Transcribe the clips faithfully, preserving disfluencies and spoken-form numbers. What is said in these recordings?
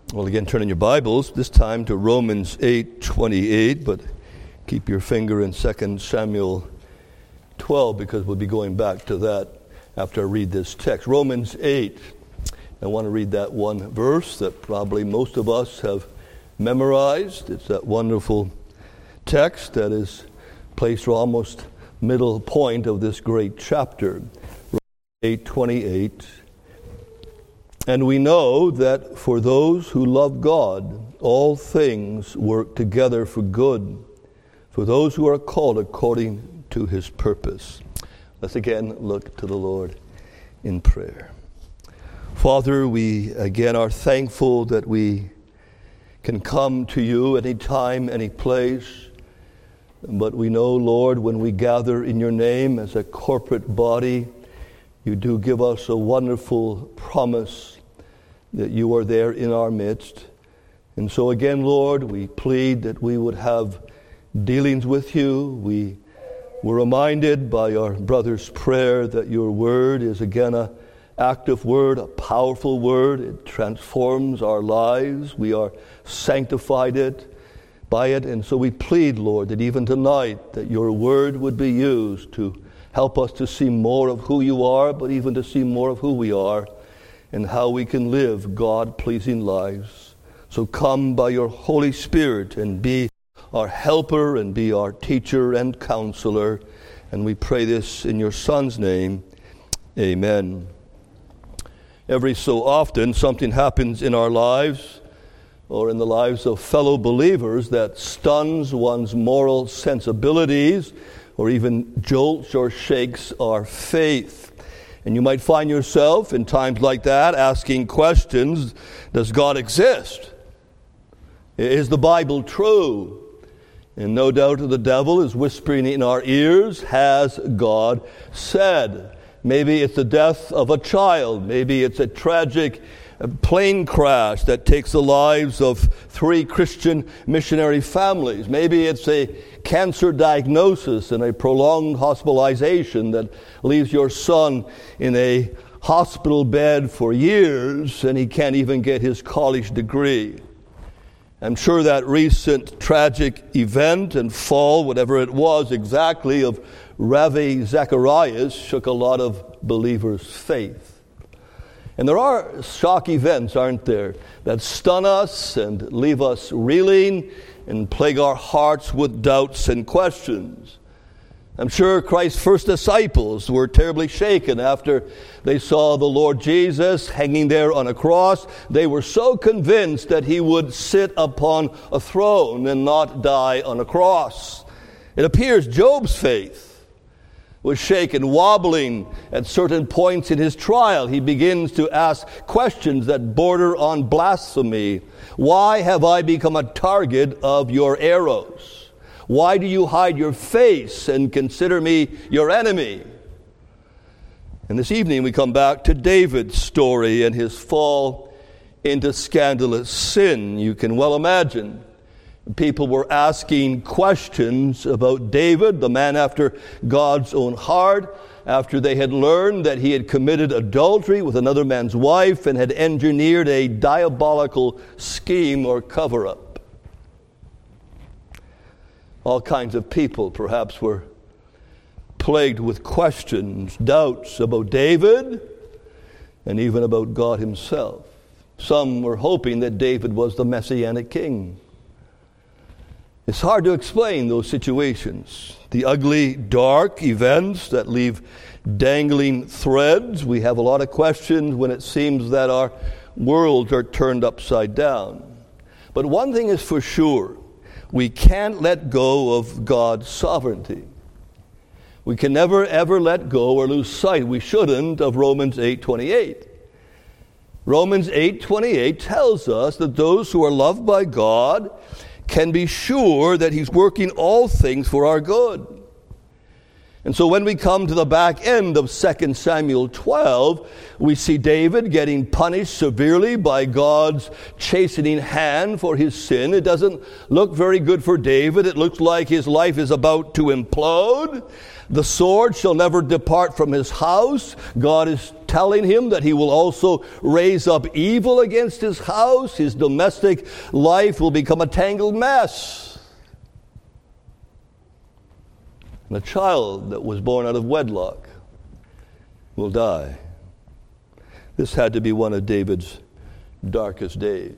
Well, again, turn in your Bibles, this time to Romans eight twenty-eight, but keep your finger in Second Samuel twelve, because we'll be going back to that after I read this text. Romans eight. I want to read that one verse that probably most of us have memorized. It's that wonderful text that is placed almost middle point of this great chapter. Romans eight twenty-eight. And we know that for those who love God, all things work together for good, for those who are called according to his purpose. Let's again look to the Lord in prayer. Father, we again are thankful that we can come to you any time, any place. But we know, Lord, when we gather in your name as a corporate body, you do give us a wonderful promise that you are there in our midst. And so again, Lord, we plead that we would have dealings with you. We were reminded by our brother's prayer that your word is again a active word, a powerful word. It transforms our lives. We are sanctified it by it. And so we plead, Lord, that even tonight that your word would be used to help us to see more of who you are, but even to see more of who we are and how we can live God-pleasing lives. So come by your Holy Spirit and be our helper and be our teacher and counselor. And we pray this in your Son's name. Amen. Every so often something happens in our lives or in the lives of fellow believers that stuns one's moral sensibilities or even jolts or shakes our faith. And you might find yourself in times like that asking questions. Does God exist? Is the Bible true? And no doubt the devil is whispering in our ears, has God said? Maybe it's the death of a child. Maybe it's a tragic plane crash that takes the lives of three Christian missionary families. Maybe it's a cancer diagnosis and a prolonged hospitalization that leaves your son in a hospital bed for years and he can't even get his college degree. I'm sure that recent tragic event and fall, whatever it was exactly, of Ravi Zacharias shook a lot of believers' faith. And there are shock events, aren't there, that stun us and leave us reeling and plague our hearts with doubts and questions. I'm sure Christ's first disciples were terribly shaken after they saw the Lord Jesus hanging there on a cross. They were so convinced that he would sit upon a throne and not die on a cross. It appears Job's faith was shaken, wobbling at certain points in his trial. He begins to ask questions that border on blasphemy. Why have I become a target of your arrows? Why do you hide your face and consider me your enemy? And this evening we come back to David's story and his fall into scandalous sin. You can well imagine people were asking questions about David, the man after God's own heart, after they had learned that he had committed adultery with another man's wife and had engineered a diabolical scheme or cover-up. All kinds of people perhaps were plagued with questions, doubts about David, and even about God himself. Some were hoping that David was the Messianic king. It's hard to explain those situations. The ugly, dark events that leave dangling threads. We have a lot of questions when it seems that our worlds are turned upside down. But one thing is for sure. We can't let go of God's sovereignty. We can never, ever let go or lose sight. We shouldn't of Romans eight twenty-eight. Romans eight twenty-eight tells us that those who are loved by God can be sure that he's working all things for our good. And so when we come to the back end of Second Samuel twelve, we see David getting punished severely by God's chastening hand for his sin. It doesn't look very good for David. It looks like his life is about to implode. The sword shall never depart from his house. God is telling him that he will also raise up evil against his house. His domestic life will become a tangled mess. And a child that was born out of wedlock will die. This had to be one of David's darkest days.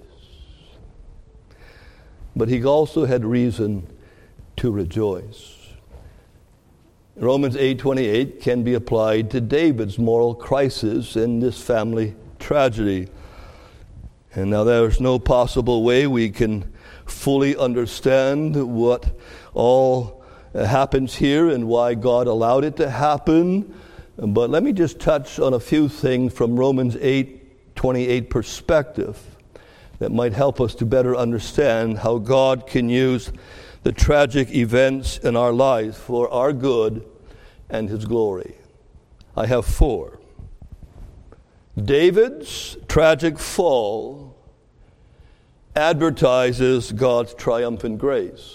But he also had reason to rejoice. Romans eight twenty-eight can be applied to David's moral crisis in this family tragedy. And now there's no possible way we can fully understand what all happens here and why God allowed it to happen. But let me just touch on a few things from Romans eight twenty-eight perspective that might help us to better understand how God can use the tragic events in our lives for our good and his glory. I have four. David's tragic fall advertises God's triumphant grace.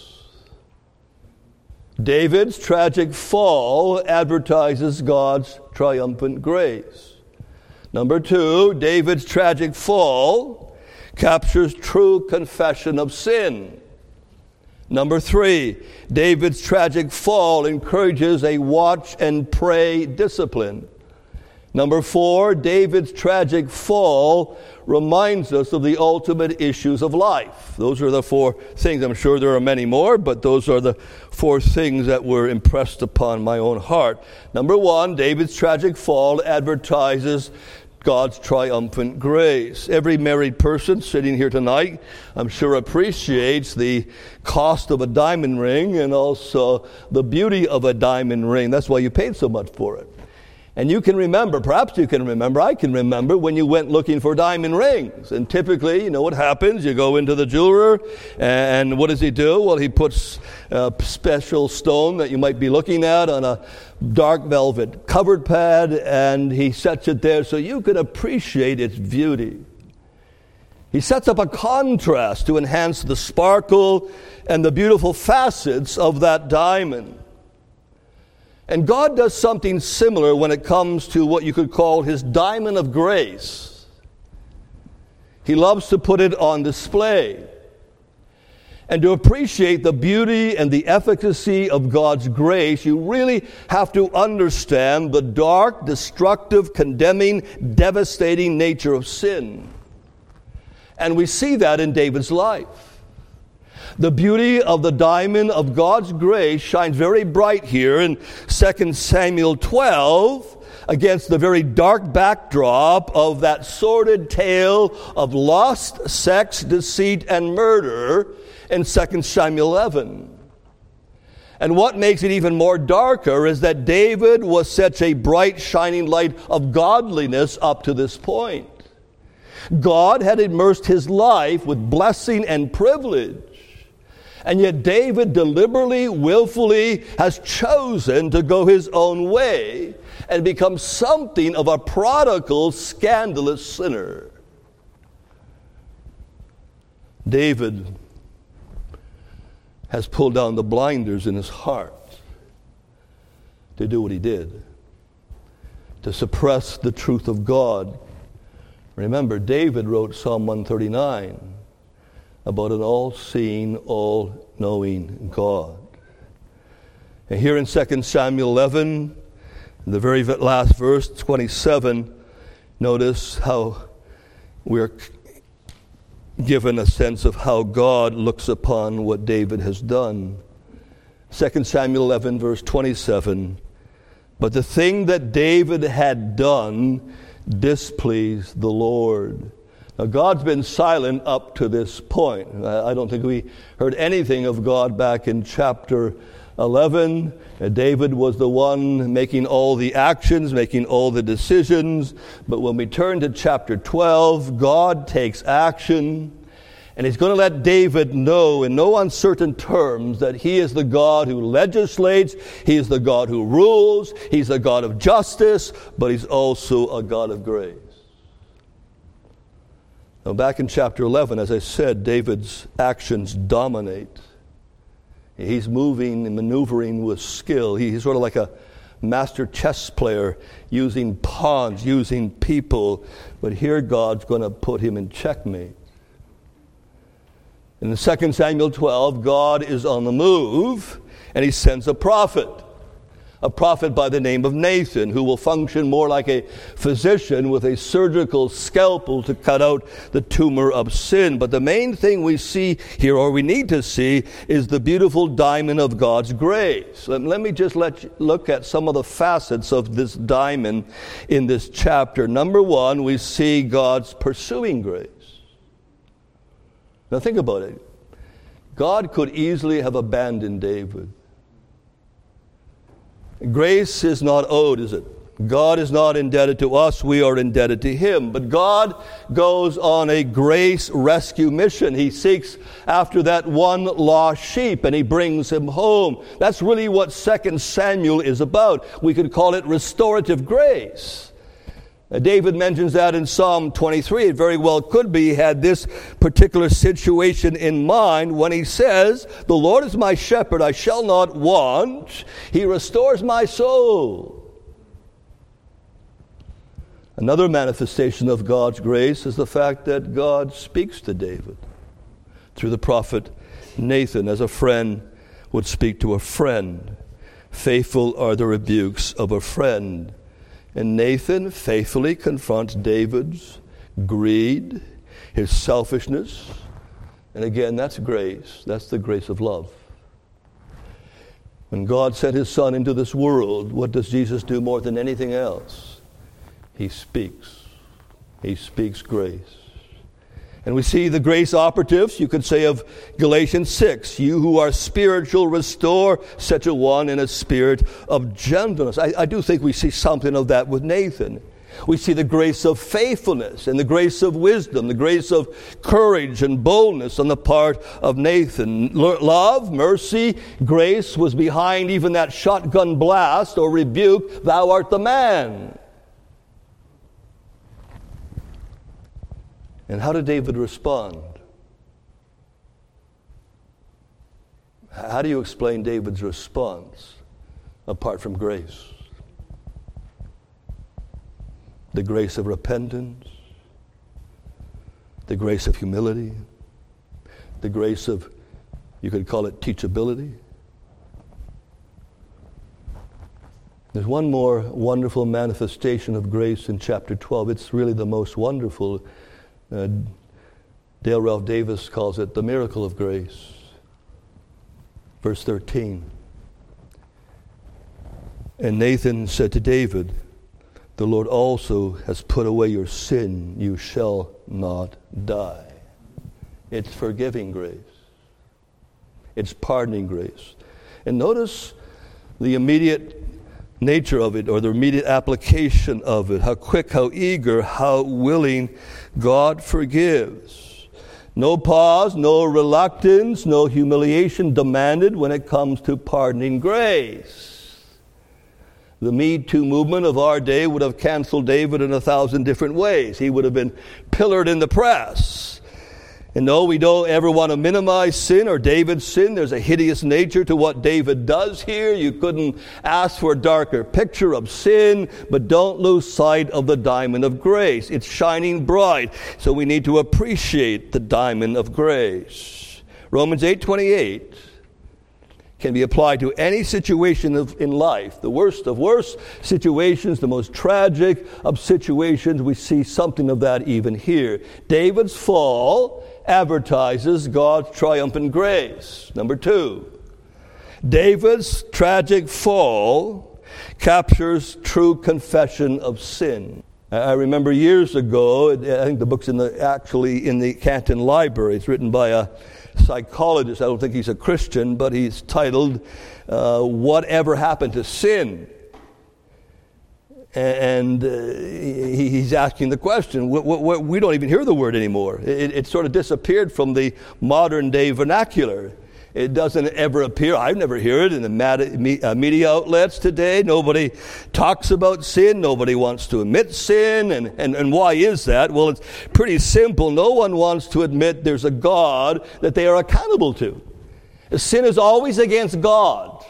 David's tragic fall advertises God's triumphant grace. Number two, David's tragic fall captures true confession of sin. Number three, David's tragic fall encourages a watch and pray discipline. Number four, David's tragic fall reminds us of the ultimate issues of life. Those are the four things. I'm sure there are many more, but those are the four things that were impressed upon my own heart. Number one, David's tragic fall advertises God's triumphant grace. Every married person sitting here tonight, I'm sure, appreciates the cost of a diamond ring and also the beauty of a diamond ring. That's why you paid so much for it. And you can remember, perhaps you can remember, I can remember when you went looking for diamond rings. And typically, you know what happens? You go into the jeweler, and what does he do? Well, he puts a special stone that you might be looking at on a dark velvet covered pad, and he sets it there so you can appreciate its beauty. He sets up a contrast to enhance the sparkle and the beautiful facets of that diamond. And God does something similar when it comes to what you could call his diamond of grace. He loves to put it on display. And to appreciate the beauty and the efficacy of God's grace, you really have to understand the dark, destructive, condemning, devastating nature of sin. And we see that in David's life. The beauty of the diamond of God's grace shines very bright here in Second Samuel twelve against the very dark backdrop of that sordid tale of lust, sex, deceit, and murder in Second Samuel eleven. And what makes it even more darker is that David was such a bright, shining light of godliness up to this point. God had immersed his life with blessing and privilege. And yet David deliberately, willfully has chosen to go his own way and become something of a prodigal, scandalous sinner. David has pulled down the blinders in his heart to do what he did, to suppress the truth of God. Remember, David wrote Psalm one thirty-nine. About an all-seeing, all-knowing God. And here in Second Samuel eleven, in the very last verse, twenty-seven, notice how we're given a sense of how God looks upon what David has done. Second Samuel eleven, verse twenty-seven, but the thing that David had done displeased the Lord. Now, God's been silent up to this point. I don't think we heard anything of God back in chapter eleven. David was the one making all the actions, making all the decisions. But when we turn to chapter twelve, God takes action. And he's going to let David know in no uncertain terms that he is the God who legislates, he is the God who rules, he's the God of justice, but he's also a God of grace. Now back in chapter eleven, as I said, David's actions dominate. He's moving and maneuvering with skill. He's sort of like a master chess player, using pawns, using people. But here God's going to put him in checkmate. In Second Samuel twelve, God is on the move, and he sends a prophet. A prophet by the name of Nathan, who will function more like a physician with a surgical scalpel to cut out the tumor of sin. But the main thing we see here, or we need to see, is the beautiful diamond of God's grace. Let, let me just let you look at some of the facets of this diamond in this chapter. Number one, we see God's pursuing grace. Now think about it. God could easily have abandoned David. Grace is not owed, is it? God is not indebted to us, we are indebted to him. But God goes on a grace rescue mission. He seeks after that one lost sheep and he brings him home. That's really what Second Samuel is about. We could call it restorative grace. David mentions that in Psalm twenty-three. It very well could be he had this particular situation in mind when he says, "The Lord is my shepherd, I shall not want. He restores my soul." Another manifestation of God's grace is the fact that God speaks to David through the prophet Nathan, as a friend would speak to a friend. Faithful are the rebukes of a friend. And Nathan faithfully confronts David's greed, his selfishness. And again, that's grace. That's the grace of love. When God sent his Son into this world, what does Jesus do more than anything else? He speaks. He speaks grace. And we see the grace operatives, you could say, of Galatians six. You who are spiritual, restore such a one in a spirit of gentleness. I, I do think we see something of that with Nathan. We see the grace of faithfulness and the grace of wisdom, the grace of courage and boldness on the part of Nathan. Love, mercy, grace was behind even that shotgun blast or rebuke, "Thou art the man." And how did David respond? How do you explain David's response apart from grace? The grace of repentance, the grace of humility, the grace of, you could call it teachability. There's one more wonderful manifestation of grace in chapter twelve. It's really the most wonderful. Uh, Dale Ralph Davis calls it the miracle of grace. Verse thirteen. And Nathan said to David, "The Lord also has put away your sin. You shall not die." It's forgiving grace. It's pardoning grace. And notice the immediate nature of it, or the immediate application of it. How quick, how eager, how willing God forgives. No pause, no reluctance, no humiliation demanded when it comes to pardoning grace. The Me Too movement of our day would have canceled David in a thousand different ways. He would have been pillared in the press. And no, we don't ever want to minimize sin or David's sin. There's a hideous nature to what David does here. You couldn't ask for a darker picture of sin, but don't lose sight of the diamond of grace. It's shining bright, so we need to appreciate the diamond of grace. Romans eight twenty-eight can be applied to any situation of, in life. The worst of worst situations, the most tragic of situations, we see something of that even here. David's fall advertises God's triumphant grace. Number two, David's tragic fall captures true confession of sin. I remember years ago, I think the book's in the actually in the Canton Library. It's written by a psychologist. I don't think he's a Christian, but he's titled uh, "Whatever Happened to Sin?" And uh, he, he's asking the question. We, we, we don't even hear the word anymore. It, it sort of disappeared from the modern day vernacular. It doesn't ever appear. I've never heard it in the media outlets today. Nobody talks about sin. Nobody wants to admit sin. And, and, and why is that? Well, it's pretty simple. No one wants to admit there's a God that they are accountable to. Sin is always against God.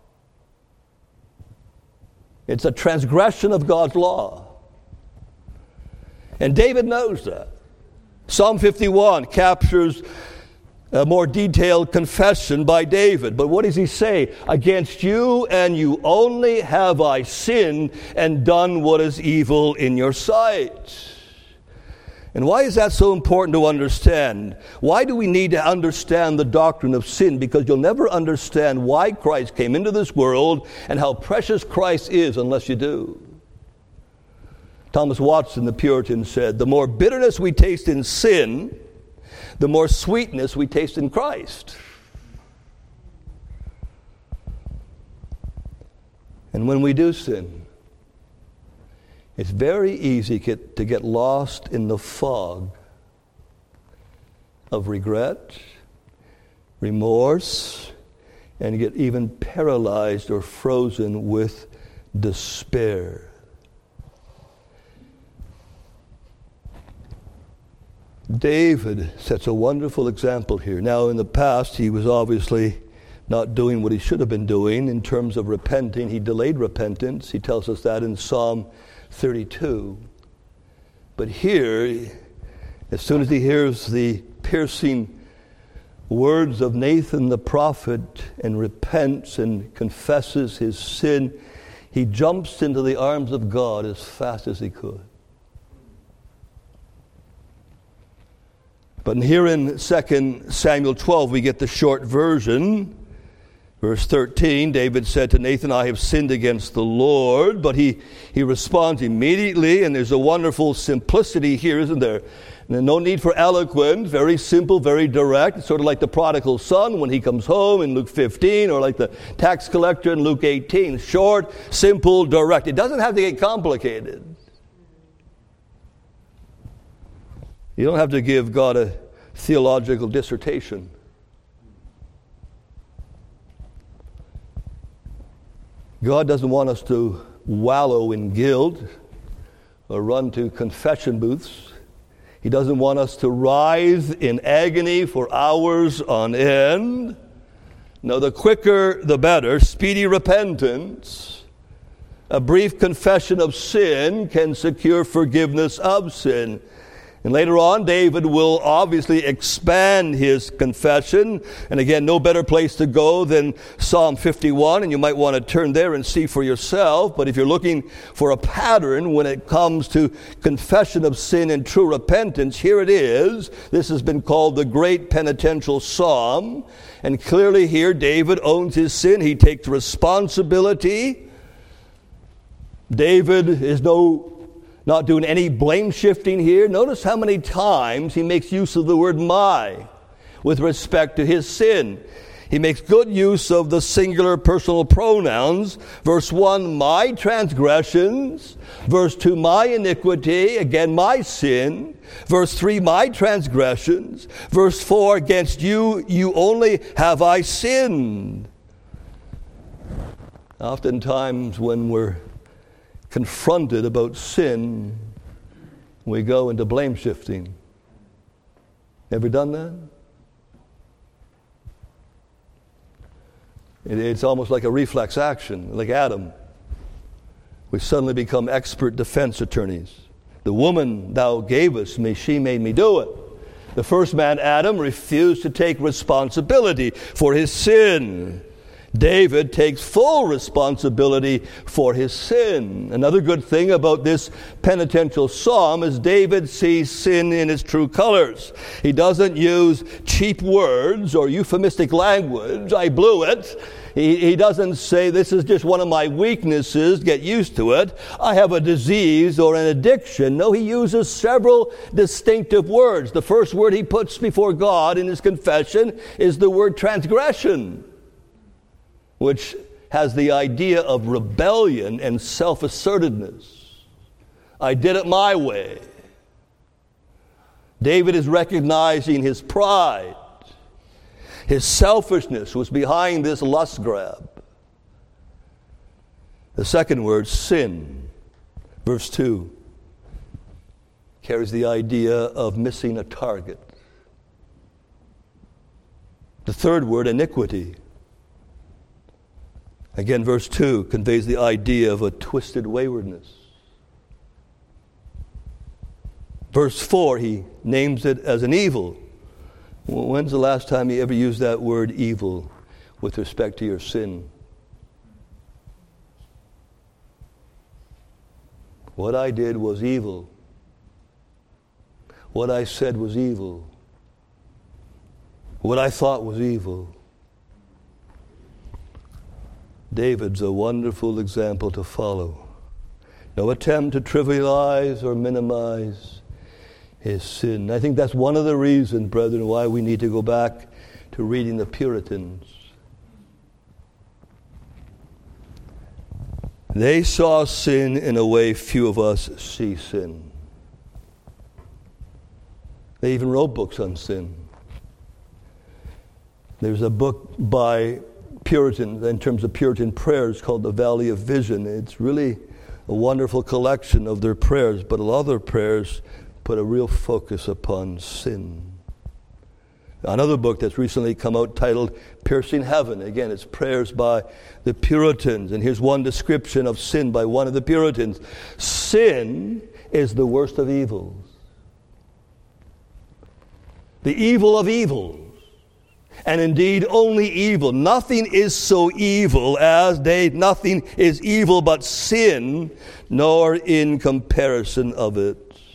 It's a transgression of God's law. And David knows that. Psalm fifty-one captures a more detailed confession by David. But what does he say? Against you and you only have I sinned and done what is evil in your sight. And why is that so important to understand? Why do we need to understand the doctrine of sin? Because you'll never understand why Christ came into this world and how precious Christ is unless you do. Thomas Watson, the Puritan, said, the more bitterness we taste in sin, the more sweetness we taste in Christ. And when we do sin, it's very easy get, to get lost in the fog of regret, remorse, and get even paralyzed or frozen with despair. David sets a wonderful example here. Now, in the past, he was obviously not doing what he should have been doing in terms of repenting. He delayed repentance. He tells us that in Psalm thirty-two. But here, as soon as he hears the piercing words of Nathan the prophet and repents and confesses his sin, he jumps into the arms of God as fast as he could. But here in Second Samuel twelve, we get the short version. Verse thirteen, David said to Nathan, I have sinned against the Lord. But he, he responds immediately, and there's a wonderful simplicity here, isn't there? And no need for eloquence, very simple, very direct. It's sort of like the prodigal son when he comes home in Luke fifteen, or like the tax collector in Luke eighteen. Short, simple, direct. It doesn't have to get complicated. You don't have to give God a theological dissertation. God doesn't want us to wallow in guilt or run to confession booths. He doesn't want us to writhe in agony for hours on end. No, the quicker the better. Speedy repentance, a brief confession of sin can secure forgiveness of sin. And later on, David will obviously expand his confession. And again, no better place to go than Psalm fifty-one. And you might want to turn there and see for yourself. But if you're looking for a pattern when it comes to confession of sin and true repentance, here it is. This has been called the Great Penitential Psalm. And clearly here, David owns his sin. He takes responsibility. David is no... not doing any blame shifting here. Notice how many times he makes use of the word my with respect to his sin. He makes good use of the singular personal pronouns. Verse one, my transgressions. Verse two, my iniquity. Again, my sin. Verse three, my transgressions. Verse four, against you, you only have I sinned. Oftentimes when we're confronted about sin, we go into blame shifting. Ever done that? It, it's almost like a reflex action, like Adam. We suddenly become expert defense attorneys. The woman thou gavest me, she made me do it. The first man, Adam, refused to take responsibility for his sin. David takes full responsibility for his sin. Another good thing about this penitential psalm is David sees sin in its true colors. He doesn't use cheap words or euphemistic language. I blew it. He, he doesn't say, this is just one of my weaknesses, get used to it. I have a disease or an addiction. No, he uses several distinctive words. The first word he puts before God in his confession is the word transgression, which has the idea of rebellion and self-assertiveness. I did it my way. David is recognizing his pride. His selfishness was behind this lust grab. The second word, sin, verse two, carries the idea of missing a target. The third word, iniquity, again, verse two, conveys the idea of a twisted waywardness. Verse four, he names it as an evil. When's the last time you ever used that word evil with respect to your sin? What I did was evil. What I said was evil. What I thought was evil. David's a wonderful example to follow. No attempt to trivialize or minimize his sin. I think that's one of the reasons, brethren, why we need to go back to reading the Puritans. They saw sin in a way few of us see sin. They even wrote books on sin. There's a book by Puritans, in terms of Puritan prayers, called The Valley of Vision. It's really a wonderful collection of their prayers, but a lot of their prayers put a real focus upon sin. Another book that's recently come out titled Piercing Heaven. Again, it's prayers by the Puritans. And here's one description of sin by one of the Puritans. Sin is the worst of evils. The evil of evils. And indeed, only evil. Nothing is so evil as they, nothing is evil but sin, nor in comparison of it.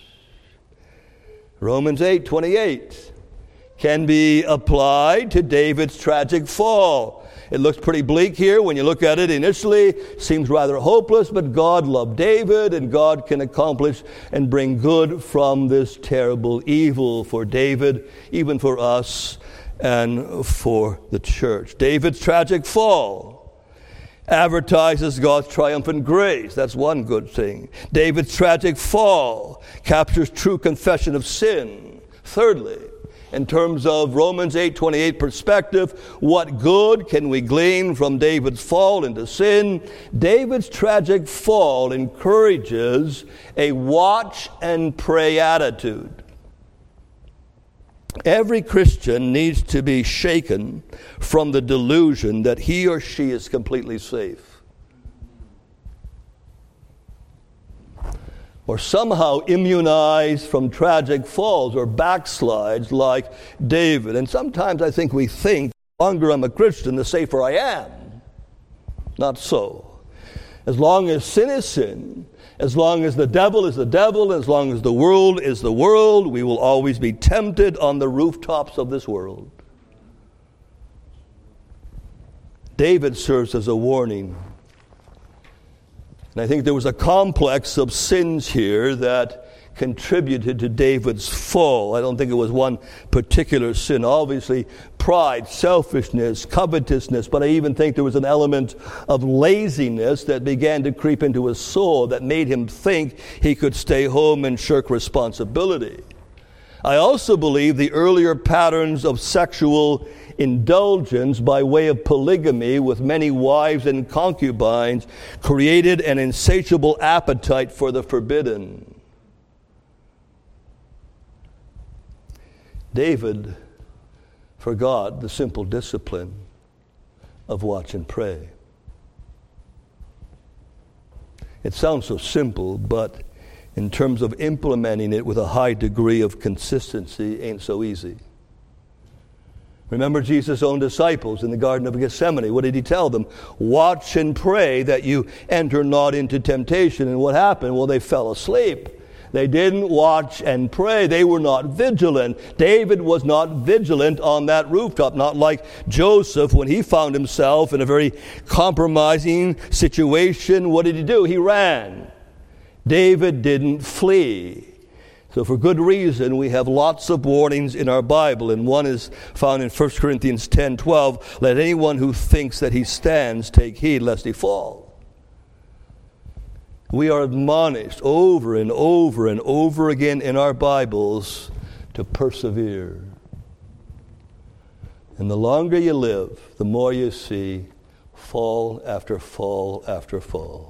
Romans eight twenty-eight can be applied to David's tragic fall. It looks pretty bleak here when you look at it initially. Seems rather hopeless, but God loved David, and God can accomplish and bring good from this terrible evil for David, even for us and for the church. David's tragic fall advertises God's triumphant grace. That's one good thing. David's tragic fall captures true confession of sin. Thirdly, in terms of Romans eight twenty-eight perspective, what good can we glean from David's fall into sin? David's tragic fall encourages a watch and pray attitude. Every Christian needs to be shaken from the delusion that he or she is completely safe, or somehow immunized from tragic falls or backslides like David. And sometimes I think we think, the longer I'm a Christian, the safer I am. Not so. As long as sin is sin, as long as the devil is the devil, as long as the world is the world, we will always be tempted on the rooftops of this world. David serves as a warning. And I think there was a complex of sins here that contributed to David's fall. I don't think it was one particular sin. Obviously, pride, selfishness, covetousness, but I even think there was an element of laziness that began to creep into his soul that made him think he could stay home and shirk responsibility. I also believe the earlier patterns of sexual indulgence by way of polygamy with many wives and concubines created an insatiable appetite for the forbidden. David forgot the simple discipline of watch and pray. It sounds so simple, but in terms of implementing it with a high degree of consistency, ain't so easy. Remember Jesus' own disciples in the Garden of Gethsemane. What did he tell them? Watch and pray that you enter not into temptation. And what happened? Well, they fell asleep. They didn't watch and pray. They were not vigilant. David was not vigilant on that rooftop, not like Joseph when he found himself in a very compromising situation. What did he do? He ran. David didn't flee. So for good reason, we have lots of warnings in our Bible, and one is found in First Corinthians ten twelve. Let anyone who thinks that he stands take heed lest he fall. We are admonished over and over and over again in our Bibles to persevere. And the longer you live, the more you see fall after fall after fall.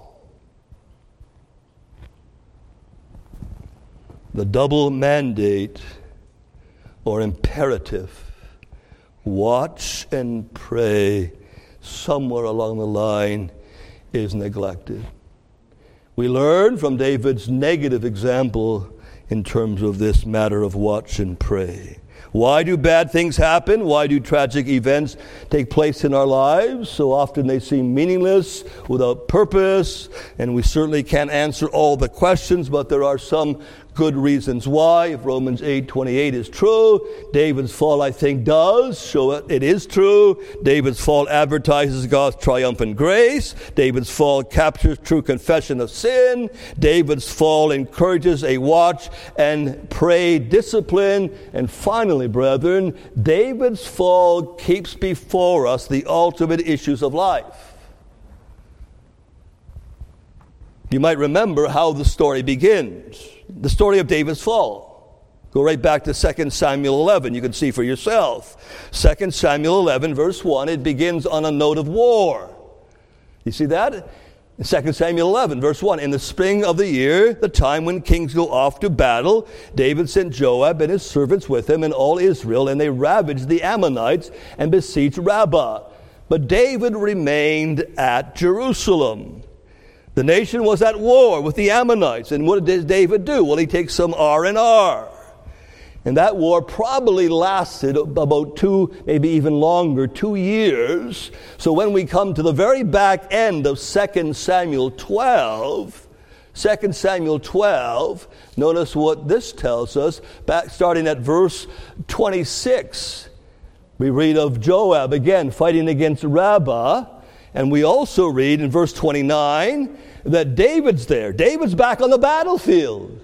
The double mandate or imperative, watch and pray, somewhere along the line is neglected. We learn from David's negative example in terms of this matter of watch and pray. Why do bad things happen? Why do tragic events take place in our lives? So often they seem meaningless, without purpose, and we certainly can't answer all the questions, but there are some good reasons why. If Romans eight twenty-eight is true, David's fall, I think, does show it. It is true. David's fall advertises God's triumphant grace. David's fall captures true confession of sin. David's fall encourages a watch and pray discipline. And finally, brethren, David's fall keeps before us the ultimate issues of life. You might remember how the story begins. The story of David's fall. Go right back to Second Samuel eleven. You can see for yourself. Second Samuel eleven, verse one, it begins on a note of war. You see that? In Second Samuel eleven, verse one, in the spring of the year, the time when kings go off to battle, David sent Joab and his servants with him and all Israel, and they ravaged the Ammonites and besieged Rabbah. But David remained at Jerusalem. The nation was at war with the Ammonites. And what did David do? Well, he takes some R and R. And that war probably lasted about two, maybe even longer, two years. So when we come to the very back end of Second Samuel twelve, Second Samuel twelve, notice what this tells us, back starting at verse twenty-six. We read of Joab again fighting against Rabbah. And we also read in verse twenty-nine that David's there. David's back on the battlefield.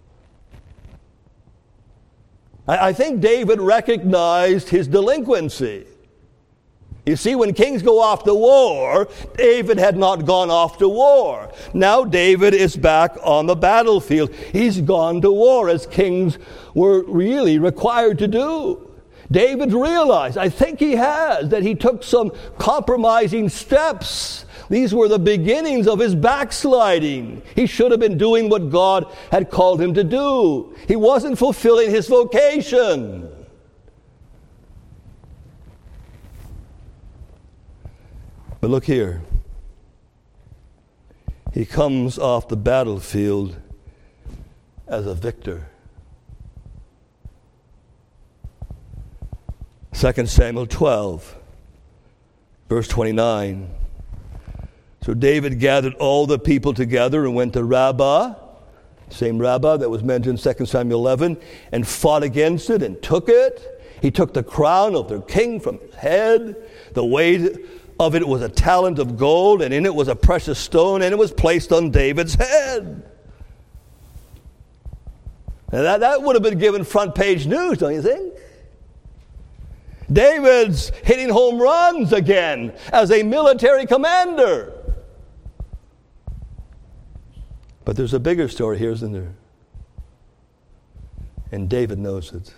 I, I think David recognized his delinquency. You see, when kings go off to war, David had not gone off to war. Now David is back on the battlefield. He's gone to war as kings were really required to do. David realized, I think he has, that he took some compromising steps. These were the beginnings of his backsliding. He should have been doing what God had called him to do. He wasn't fulfilling his vocation. But look here. He comes off the battlefield as a victor. Second Samuel twelve, verse twenty-nine. So David gathered all the people together and went to Rabbah, same Rabbah that was mentioned in Second Samuel eleven, and fought against it and took it. He took the crown of their king from his head. The weight of it was a talent of gold, and in it was a precious stone, and it was placed on David's head. Now that, that would have been given front page news, don't you think? David's hitting home runs again as a military commander. But there's a bigger story here, isn't there? And David knows it.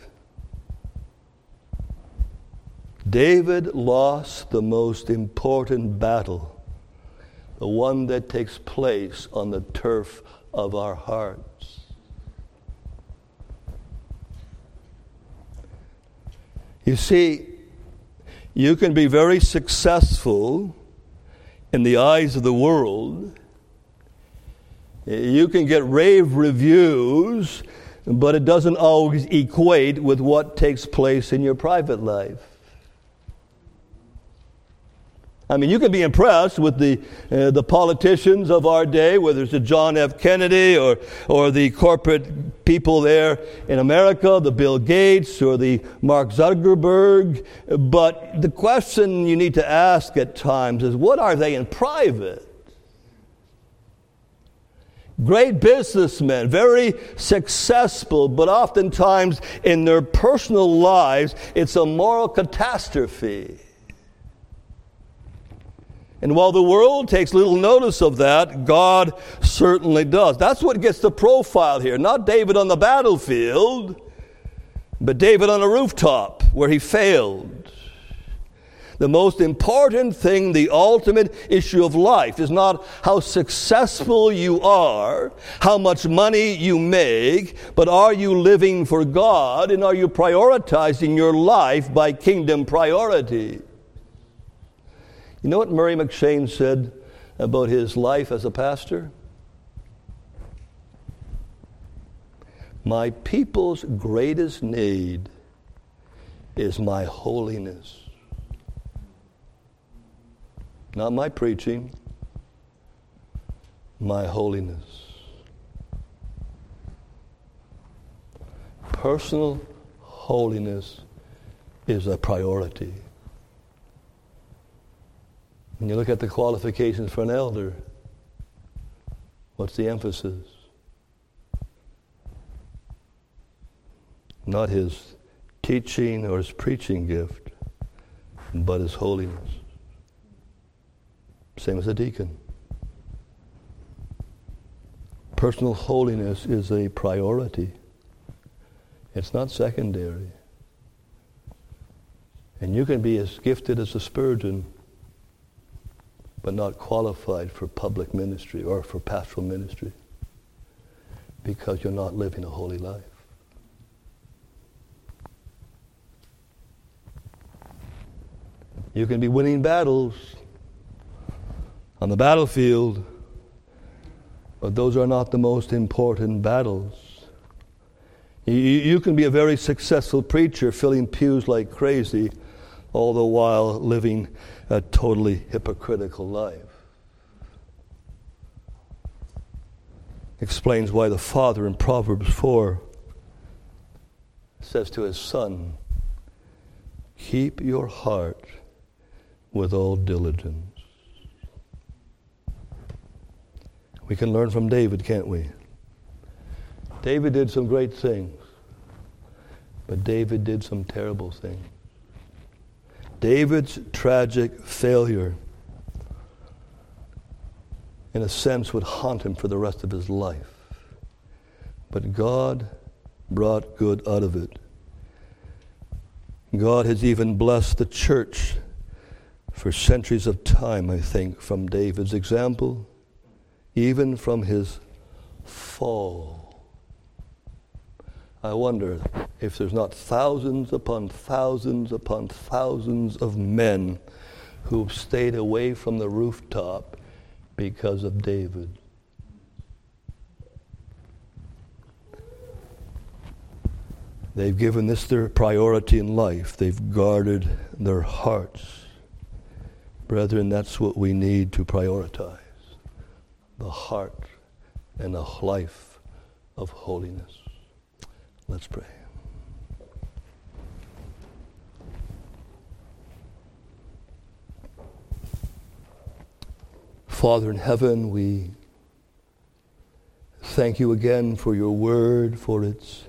David lost the most important battle, the one that takes place on the turf of our hearts. You see, you can be very successful in the eyes of the world. You can get rave reviews, but it doesn't always equate with what takes place in your private life. I mean, you can be impressed with the uh, the politicians of our day, whether it's the John F. Kennedy or or the corporate people there in America, the Bill Gates or the Mark Zuckerberg. But the question you need to ask at times is, what are they in private? Great businessmen, very successful, but oftentimes in their personal lives, it's a moral catastrophe. And while the world takes little notice of that, God certainly does. That's what gets the profile here. Not David on the battlefield, but David on a rooftop where he failed. The most important thing, the ultimate issue of life, is not how successful you are, how much money you make, but are you living for God, and are you prioritizing your life by kingdom priority? You know what Murray McCheyne said about his life as a pastor? My people's greatest need is my holiness. Not my preaching, my holiness. Personal holiness is a priority. When you look at the qualifications for an elder, what's the emphasis? Not his teaching or his preaching gift, but his holiness. Same as a deacon. Personal holiness is a priority. It's not secondary. And you can be as gifted as a Spurgeon, but not qualified for public ministry or for pastoral ministry because you're not living a holy life. You can be winning battles on the battlefield, but those are not the most important battles. You, you can be a very successful preacher filling pews like crazy, all the while living a totally hypocritical life. Explains why the father in Proverbs four says to his son, keep your heart with all diligence. We can learn from David, can't we? David did some great things, but David did some terrible things. David's tragic failure, in a sense, would haunt him for the rest of his life. But God brought good out of it. God has even blessed the church for centuries of time, I think, from David's example, even from his fall. I wonder if there's not thousands upon thousands upon thousands of men who've stayed away from the rooftop because of David. They've given this their priority in life. They've guarded their hearts. Brethren, that's what we need to prioritize. The heart and a life of holiness. Let's pray. Father in heaven, we thank you again for your word, for its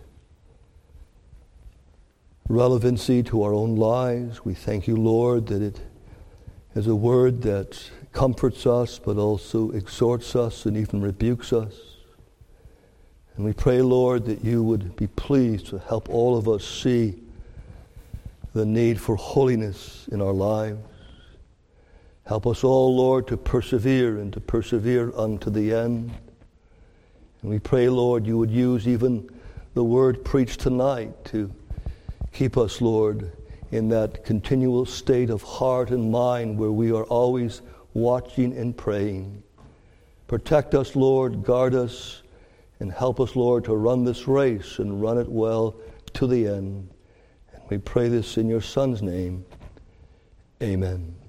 relevancy to our own lives. We thank you, Lord, that it is a word that comforts us, but also exhorts us and even rebukes us. And we pray, Lord, that you would be pleased to help all of us see the need for holiness in our lives. Help us all, Lord, to persevere and to persevere unto the end. And we pray, Lord, you would use even the word preached tonight to keep us, Lord, in that continual state of heart and mind where we are always watching and praying. Protect us, Lord, guard us, and help us, Lord, to run this race and run it well to the end. And we pray this in your Son's name. Amen.